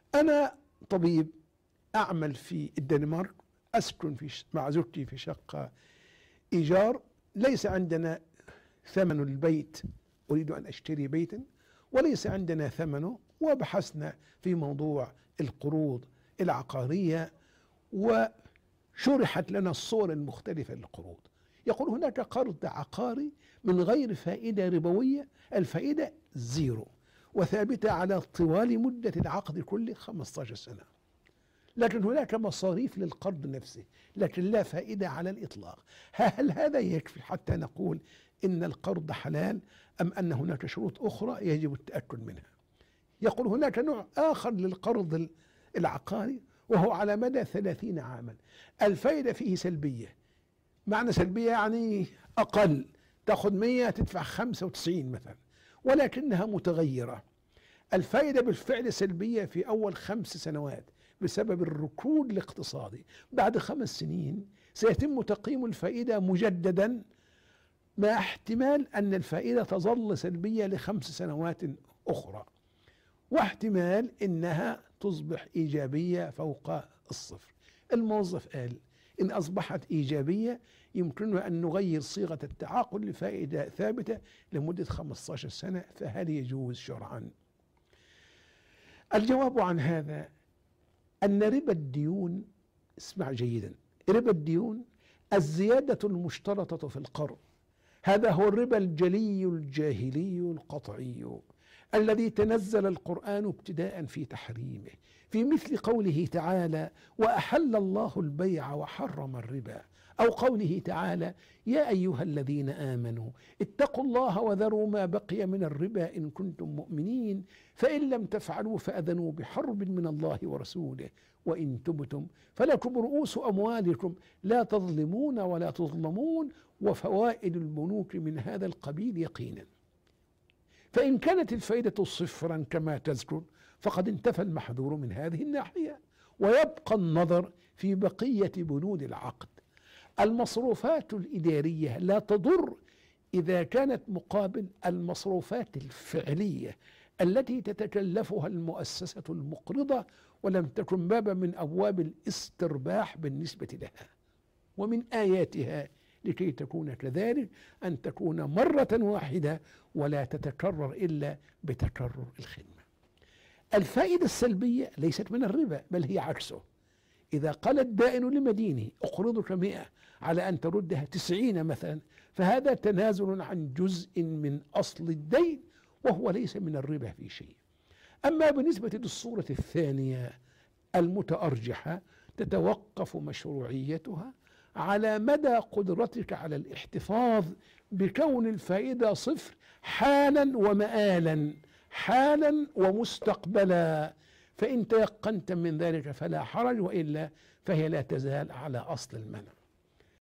أنا طبيب أعمل في الدنمارك، أسكن مع زوجتي في شقة إيجار، ليس عندنا ثمن البيت، أريد أن أشتري بيتا وليس عندنا ثمنه، وبحثنا في موضوع القروض العقارية وشرحت لنا الصور المختلفة للقروض. يقول هناك قرض عقاري من غير فائدة ربوية، الفائدة زيرو وثابتة على طوال مدة العقد كله 15 سنة، لكن هناك مصاريف للقرض نفسه لكن لا فائدة على الإطلاق. هل هذا يكفي حتى نقول إن القرض حلال، أم أن هناك شروط أخرى يجب التأكد منها؟ يقول هناك نوع آخر للقرض العقاري وهو على مدى 30 عاما، الفائدة فيه سلبية. معنى سلبية يعني أقل، تأخذ 100 تدفع 95 مثلا، ولكنها متغيرة. الفائدة بالفعل سلبية في أول 5 سنوات بسبب الركود الاقتصادي، بعد 5 سنين سيتم تقييم الفائدة مجددا مع احتمال أن الفائدة تظل سلبية ل5 سنوات أخرى، واحتمال أنها تصبح إيجابية فوق الصفر. الموظف قال إن أصبحت إيجابية يمكننا أن نغير صيغة التعاقد لفائدة ثابتة لمدة 15 سنة، فهل يجوز شرعا؟ الجواب عن هذا أن ربا الديون، اسمع جيدا، ربا الديون الزيادة المشترطة في القرض، هذا هو الربا الجلي الجاهلي القطعي الذي تنزل القرآن ابتداء في تحريمه، في مثل قوله تعالى وأحل الله البيع وحرم الربا، أو قوله تعالى يا أيها الذين آمنوا اتقوا الله وذروا ما بقي من الربا إن كنتم مؤمنين فإن لم تفعلوا فأذنوا بحرب من الله ورسوله وإن تبتم فلكم رؤوس أموالكم لا تظلمون ولا تظلمون وفوائد البنوك من هذا القبيل يقينا. فإن كانت الفائدة صفرا كما تذكر فقد انتفى المحذور من هذه الناحية، ويبقى النظر في بقية بنود العقد. المصروفات الإدارية لا تضر إذا كانت مقابل المصروفات الفعلية التي تتكلفها المؤسسة المقرضة ولم تكن بابا من أبواب الاسترباح بالنسبة لها. ومن آياتها لكي تكون كذلك أن تكون مرة واحدة ولا تتكرر إلا بتكرر الخدمة. الفائدة السلبية ليست من الربا بل هي عكسه. إذا قال الدائن لمدينه أقرضك 100 على أن تردها 90 مثلا، فهذا تنازل عن جزء من أصل الدين وهو ليس من الربا في شيء. أما بالنسبة للصورة الثانية المتأرجحة تتوقف مشروعيتها على مدى قدرتك على الاحتفاظ بكون الفائدة صفر حالا ومآلا، حالا ومستقبلا، فإن تيقنت من ذلك فلا حرج، وإلا فهي لا تزال على أصل المنع.